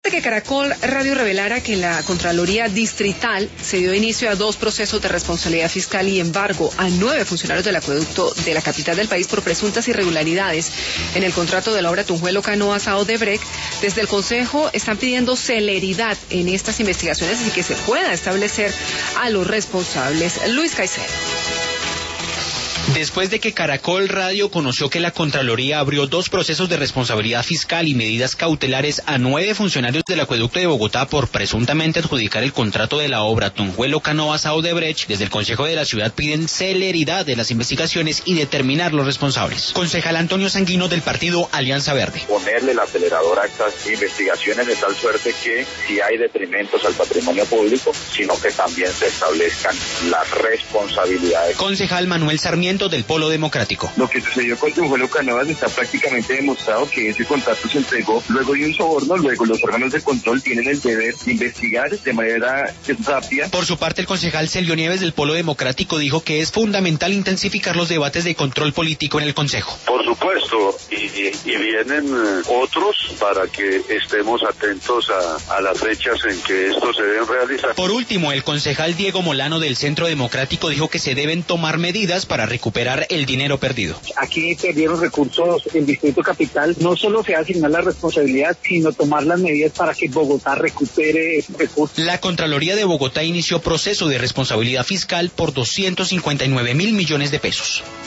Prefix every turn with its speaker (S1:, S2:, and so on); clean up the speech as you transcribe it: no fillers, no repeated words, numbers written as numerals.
S1: Que Caracol Radio revelara que la Contraloría Distrital se dio inicio a 2 procesos de responsabilidad fiscal y embargo a 9 funcionarios del acueducto de la capital del país por presuntas irregularidades en el contrato de la obra Tunjuelo Canoas a Odebrecht. Desde el Consejo están pidiendo celeridad en estas investigaciones y que se pueda establecer a los responsables. Luis Caicedo.
S2: Después de que Caracol Radio conoció que la Contraloría abrió 2 procesos de responsabilidad fiscal y medidas cautelares a 9 funcionarios del acueducto de Bogotá por presuntamente adjudicar el contrato de la obra Tunjuelo Canoas a Odebrecht, desde el Consejo de la Ciudad piden celeridad de las investigaciones y determinar los responsables. Concejal Antonio Sanguino del partido Alianza Verde.
S3: Ponerle el acelerador a estas investigaciones de tal suerte que si hay detrimentos al patrimonio público, sino que también se establezcan las responsabilidades.
S2: Concejal Manuel Sarmiento del Polo Democrático.
S4: Lo que sucedió con Tunjuelo Canoas está prácticamente demostrado que ese contrato se entregó luego de un soborno, luego los órganos de control tienen el deber de investigar de manera rápida.
S2: Por su parte, el concejal Celio Nieves del Polo Democrático dijo que es fundamental intensificar los debates de control político en el Consejo.
S5: Por supuesto, y vienen otros para que estemos atentos a las fechas en que esto se deben realizar.
S2: Por último, el concejal Diego Molano del Centro Democrático dijo que se deben tomar medidas para recuperar el dinero perdido.
S6: Aquí perdieron recursos el Distrito Capital. No solo se asignar la responsabilidad, sino tomar las medidas para que Bogotá recupere esos recursos.
S2: La Contraloría de Bogotá inició proceso de responsabilidad fiscal por 259.000 millones de pesos.